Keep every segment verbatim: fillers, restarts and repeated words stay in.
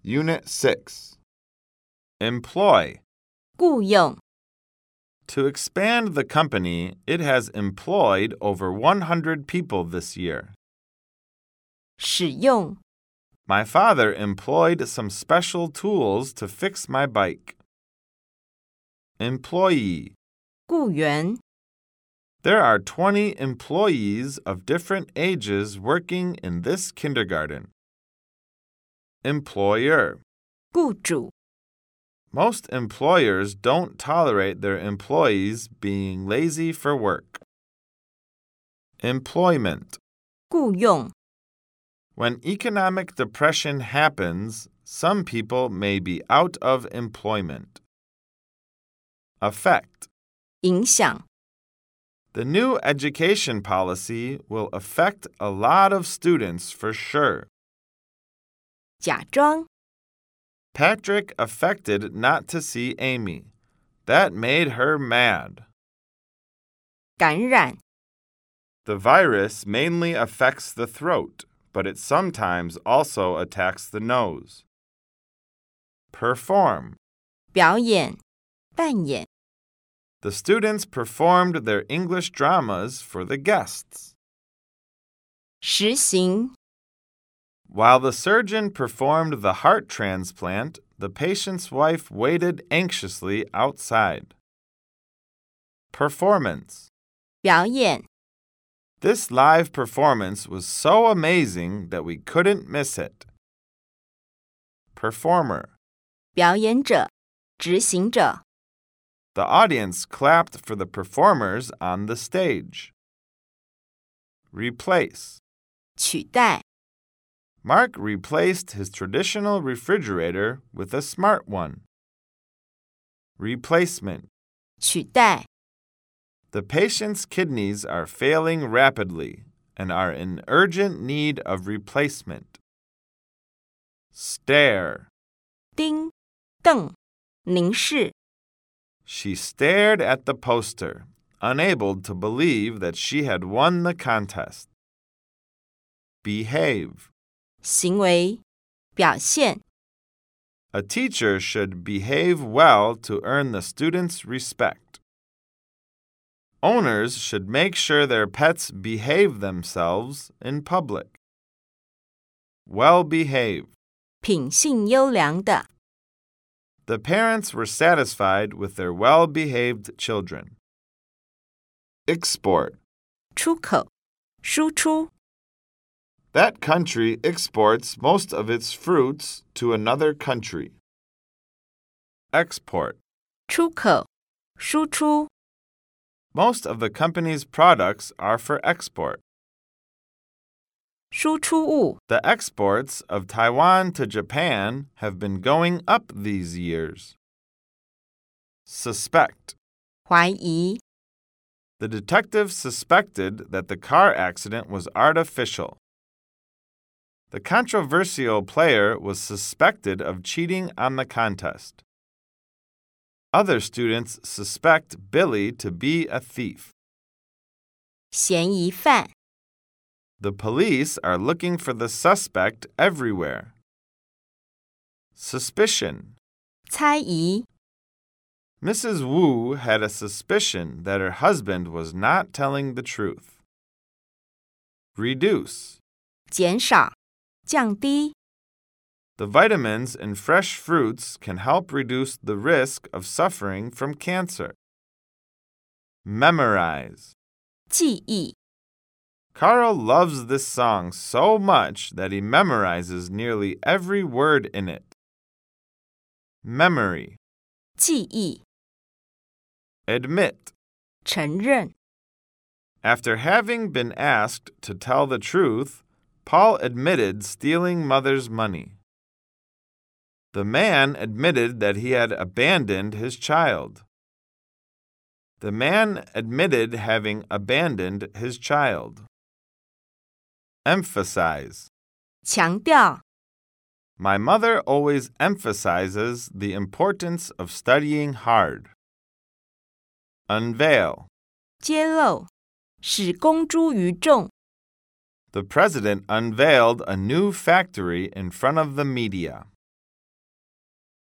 Unit six. Employ. 雇用 To expand the company, it has employed over one hundred people this year. 使用 My father employed some special tools to fix my bike. Employee. 雇员 There are twenty employees of different ages working in this kindergarten. Employer. 雇主 Most employers don't tolerate their employees being lazy for work. Employment. 雇用 When economic depression happens, some people may be out of employment. Affect. 影响 The new education policy will affect a lot of students for sure. 假装 Patrick affected not to see Amy. That made her mad. 感染 The virus mainly affects the throat, but it sometimes also attacks the nose. Perform. 表演扮演 The students performed their English dramas for the guests. 实行 While the surgeon performed the heart transplant, the patient's wife waited anxiously outside. Performance. 表演 This live performance was so amazing that we couldn't miss it. Performer. 表演者执行者 The audience clapped for the performers on the stage. Replace. 取代 Mark replaced his traditional refrigerator with a smart one. Replacement. 取代 The patient's kidneys are failing rapidly and are in urgent need of replacement. Stare. 盯瞪凝视 She stared at the poster, unable to believe that she had won the contest. Behave. 行为表现 A teacher should behave well to earn the students' respect. Owners should make sure their pets behave themselves in public. Well-behave. 品性优良的 The parents were satisfied with their well-behaved children. Export. 出口输出 That country exports most of its fruits to another country. Export. 出口输出 Most of the company's products are for export. 输出物 The exports of Taiwan to Japan have been going up these years. Suspect. 怀疑 The detective suspected that the car accident was artificial. The controversial player was suspected of cheating on the contest. Other students suspect Billy to be a thief. 嫌疑犯 The police are looking for the suspect everywhere. Suspicion. 猜疑 Missus Wu had a suspicion that her husband was not telling the truth. Reduce. 减少降低 The vitamins in fresh fruits can help reduce the risk of suffering from cancer. Memorize. 记忆 Carl loves this song so much that he memorizes nearly every word in it. Memory. 记忆 Admit. 承认 After having been asked to tell the truth, Paul admitted stealing mother's money. The man admitted that he had abandoned his child. The man admitted having abandoned his child. Emphasize. 强调 My mother always emphasizes the importance of studying hard. Unveil. 揭露使公诸于众 The president unveiled a new factory in front of the media.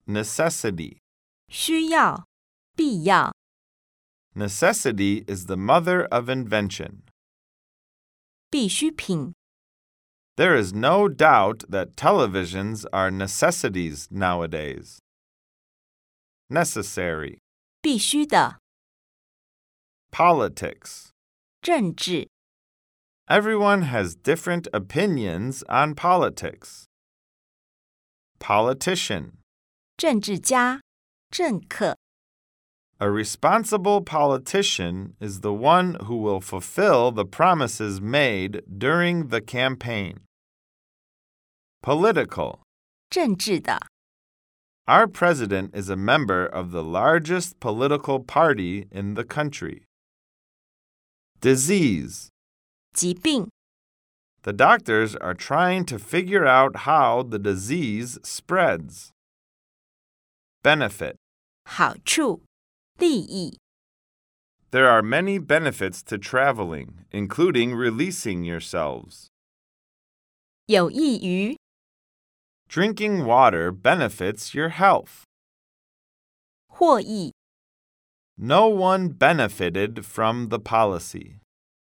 necessity. 需要、必要。 Necessity is the mother of invention. 必需品。 There is no doubt that televisions are necessities nowadays. Necessary. 必须的。 Politics. 政治。 Everyone has different opinions on politics. Politician. 政治家。政客。 A responsible politician is the one who will fulfill the promises made during the campaign. Political. 政治的。 Our president is a member of the largest political party in the country. Disease. 疾病。 The doctors are trying to figure out how the disease spreads. Benefit. 好处。利益。 There are many benefits to traveling, including releasing yourselves. 有益于。 Drinking water benefits your health. 获益。 No one benefited from the policy.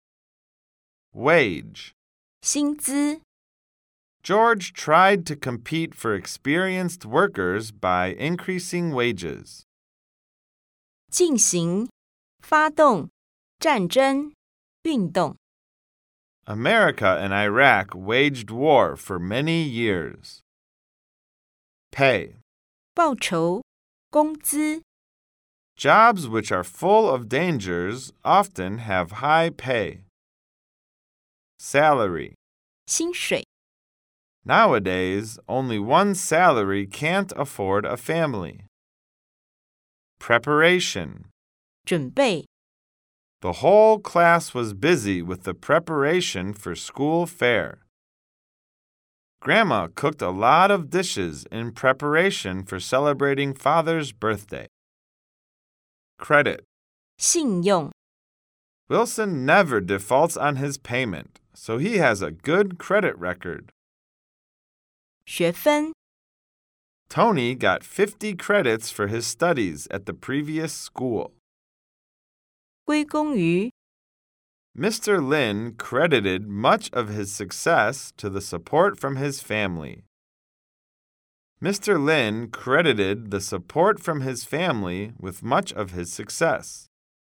Wage. 薪资。 George tried to compete for experienced workers by increasing wages. 进行。发动。战争。运动。 America and Iraq waged war for many years. Pay. 报酬。工资。 Jobs which are full of dangers often have high pay. Salary. 薪水。 Nowadays, only one salary can't afford a family. Preparation. 准备。 The whole class was busy with the preparation for school fair. Grandma cooked a lot of dishes in preparation for celebrating Father's birthday. Credit. 信用。 Wilson never defaults on his payment, so he has a good credit record. 学分。 Tony got fifty credits for his studies at the previous school. 归功于。 Mister Lin credited much of his success to the support from his family. Mister Lin credited the support from his family with much of his success.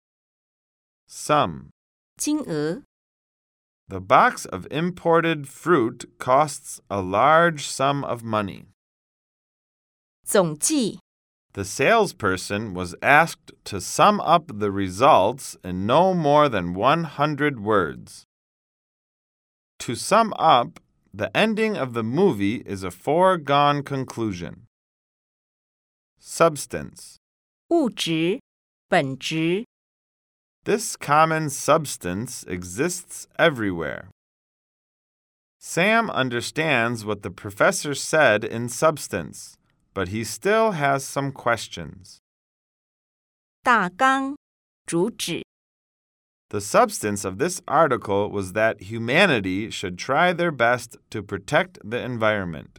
Sum. 金额。 The box of imported fruit costs a large sum of money. 总计。 The salesperson was asked to sum up the results in no more than one hundred words. To sum up, the ending of the movie is a foregone conclusion. Substance. 物质。本质。 This common substance exists everywhere. Sam understands what the professor said in substance, but he still has some questions. 大纲。主旨。 The substance of this article was that humanity should try their best to protect the environment.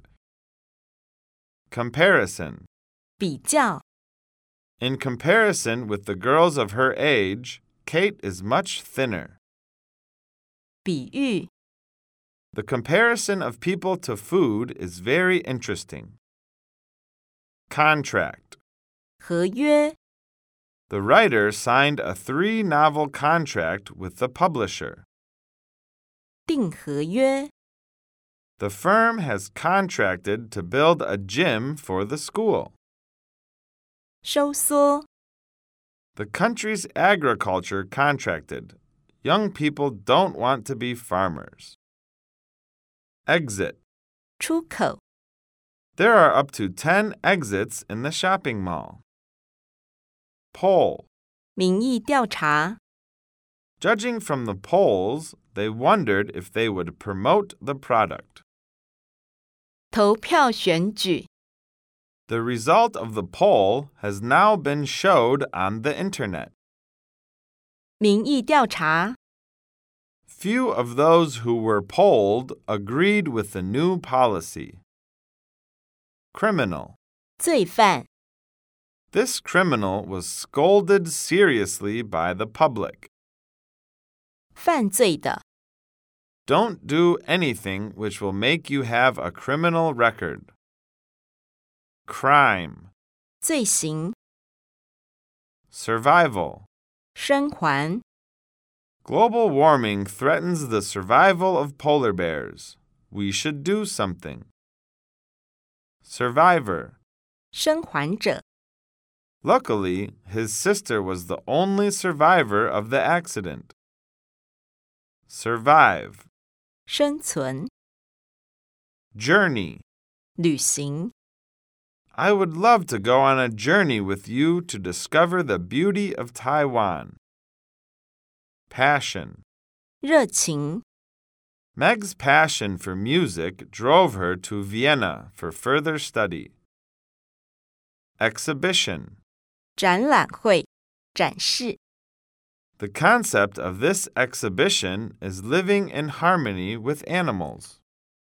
Comparison. 比较。 In comparison with the girls of her age, Kate is much thinner. 比喻。 The comparison of people to food is very interesting. Contract. 合约。 The writer signed a three-novel contract with the publisher. 订合约。 The firm has contracted to build a gym for the school. 收缩。 The country's agriculture contracted. Young people don't want to be farmers. Exit. 出口。 There are up to ten exits in the shopping mall. Poll. 民意调查。 Judging from the polls, they wondered if they would promote the product. 投票选举。 The result of the poll has now been showed on the Internet. 民意调查。 Few of those who were polled agreed with the new policy. Criminal. 罪犯， This criminal was scolded seriously by the public. 犯罪的， Don't do anything which will make you have a criminal record. Crime. 罪行， Survival. 生还， Global warming threatens the survival of polar bears. We should do something. Survivor. 生还者， Luckily, his sister was the only survivor of the accident. Survive. 生存， Journey. 旅行， I would love to go on a journey with you to discover the beauty of Taiwan. Passion. 热情， Meg's passion for music drove her to Vienna for further study. Exhibition. 展览会，展示， The concept of this exhibition is living in harmony with animals.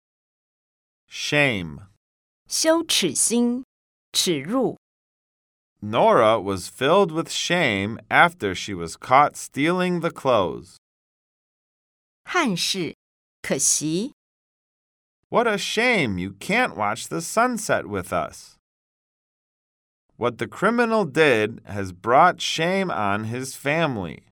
Shame. 羞耻心，耻辱， Nora was filled with shame after she was caught stealing the clothes. 憾事，可惜， What a shame you can't watch the sunset with us. What the criminal did has brought shame on his family.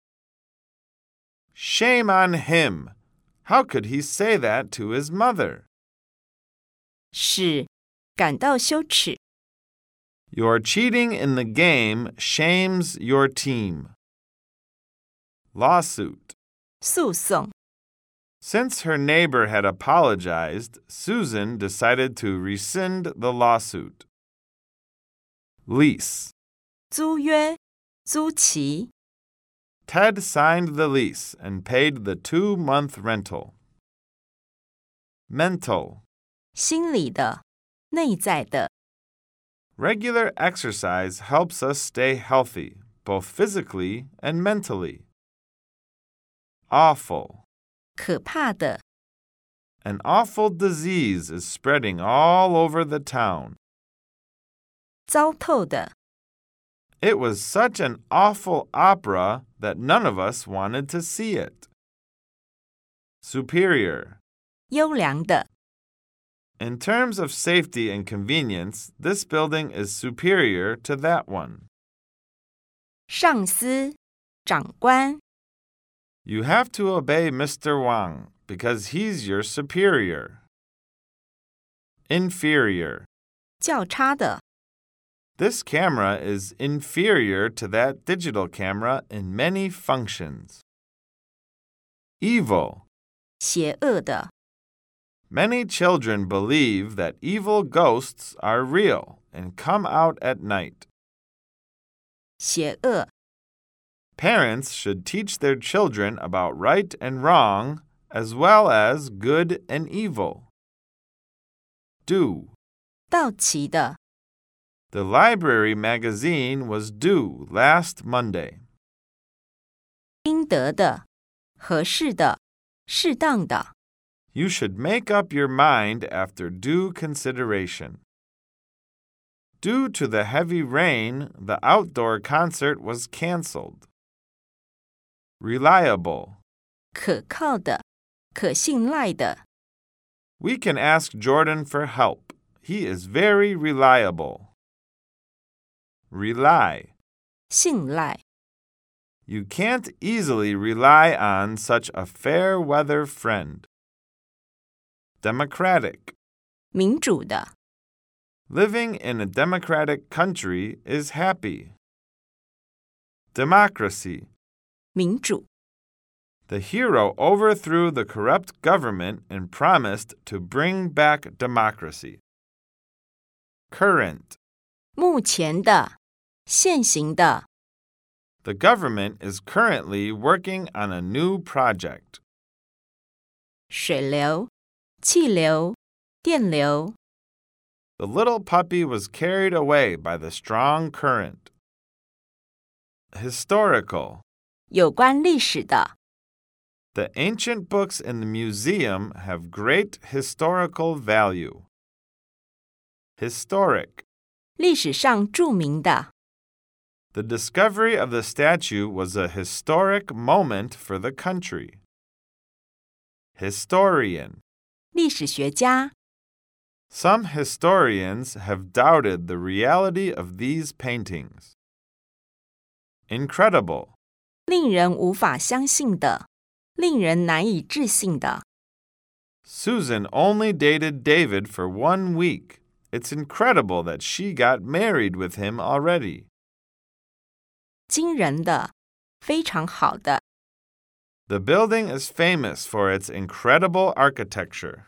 Shame on him! How could he say that to his mother? 使感到羞耻， Your cheating in the game shames your team. Lawsuit. 诉讼， Since her neighbor had apologized, Susan decided to rescind the lawsuit. Lease. 租约，租期， Ted signed the lease and paid the two-month rental. Mental. 心理的，内在的， Regular exercise helps us stay healthy, both physically and mentally. Awful. 可怕的， An awful disease is spreading all over the town. 糟透的， It was such an awful opera that none of us wanted to see it. Superior. 优良的， In terms of safety and convenience, this building is superior to that one. 上司，长官， You have to obey Mister Wang because he's your superior. Inferior. 较差的， This camera is inferior to that digital camera in many functions. Evil. 邪恶的， Many children believe that evil ghosts are real and come out at night. 邪恶， Parents should teach their children about right and wrong as well as good and evil. Due. 到期的， The library magazine was due last Monday. 应得的，合适的，适当的， You should make up your mind after due consideration. Due to the heavy rain, the outdoor concert was canceled. Reliable. 可靠的，可信赖的， We can ask Jordan for help. He is very reliable. Rely. 信赖， You can't easily rely on such a fair-weather friend. Democratic. 民主的， Living in a democratic country is happy. Democracy. 民主， The hero overthrew the corrupt government and promised to bring back democracy. Current. 目前的，现行的， The government is currently working on a new project. 水流，气流，电流， The little puppy was carried away by the strong current. Historical. 有关历史的， The ancient books in the museum have great historical value. Historic. 历史上著名的。 The discovery of the statue was a historic moment for the country. Historian. 历史学家。 Some historians have doubted the reality of these paintings. Incredible. 令人无法相信的，令人难以置信的。 Susan only dated David for one week. It's incredible that she got married with him already. 惊人的，非常好的。 The building is famous for its incredible architecture.